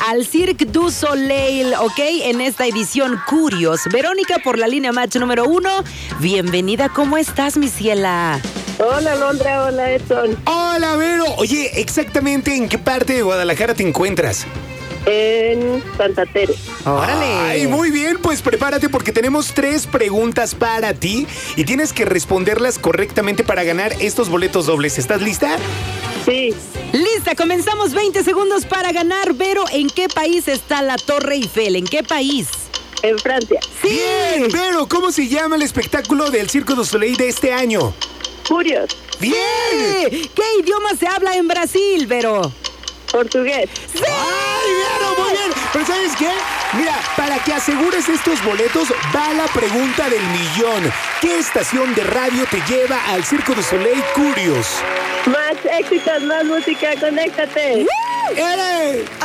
al Cirque du Soleil, ¿ok? En esta edición Curios. Verónica por la línea match número 1. Bienvenida, ¿cómo estás, mi ciela? Hola, Londra, hola, Edson. Hola, Vero. Oye, exactamente en qué parte de Guadalajara te encuentras. En Santa Tere. ¡Órale! Ay, muy bien, pues prepárate porque tenemos 3 preguntas para ti y tienes que responderlas correctamente para ganar estos boletos dobles. ¿Estás lista? Sí, Lista, comenzamos 20 segundos para ganar. Vero, ¿en qué país está la Torre Eiffel? ¿En qué país? en Francia. ¡Sí! Bien, Vero, ¿cómo se llama el espectáculo del Cirque du Soleil de este año? Curios, Bien. ¡Sí! ¿Qué idioma se habla en Brasil, Vero? portugués. ¡Sí! ¡Ay, Vero, muy bien! Pero ¿sabes qué? Mira, para que asegures estos boletos, va la pregunta del millón. ¿Qué estación de radio te lleva al Cirque du Soleil Curios? Más éxitos, más música, conéctate. ¡Eres!